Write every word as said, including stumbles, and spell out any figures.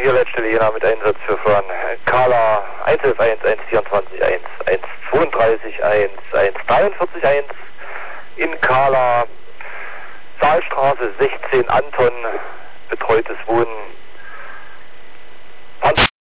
hier Leitstelle Jena mit Einsatz für Fahren Kala eins elf eins, eins vierundzwanzig, eins, eins zweiunddreißig, eins, eins dreiundvierzig, eins in Kala, Saalstraße sechzehn Anton, betreutes Wohnen. Panzer